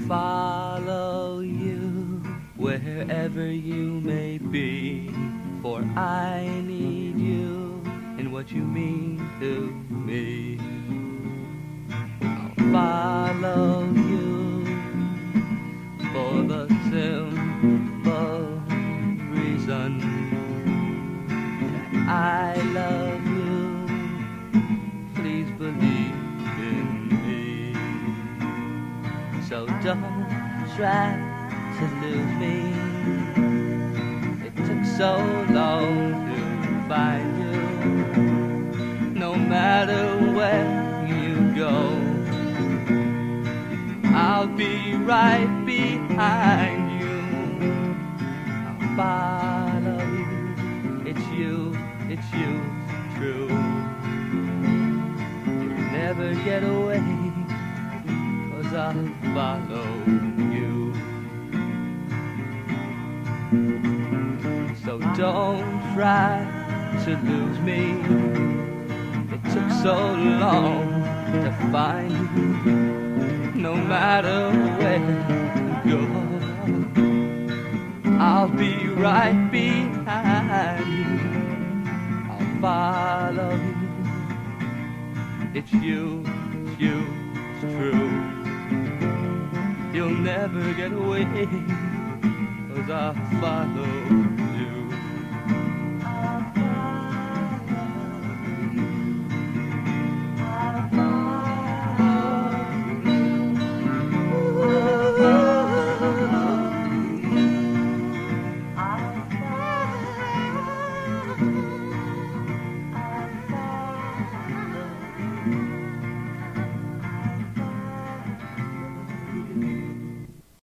follow you wherever you may be, for I need you and what you mean to me. I'll follow you for the simple reason that I love you. Please believe in me. So don't try to lose me. It took so long to find you. No matter where you go, I'll be right behind you. I'll follow you. It's you, it's true. You'll never get away, 'cause I'll follow you. So don't try to lose me. It took so long to find you. No matter where you go, I'll be right behind you. I'll follow you. It's you, it's true. You'll never get away, 'cause I'll follow you.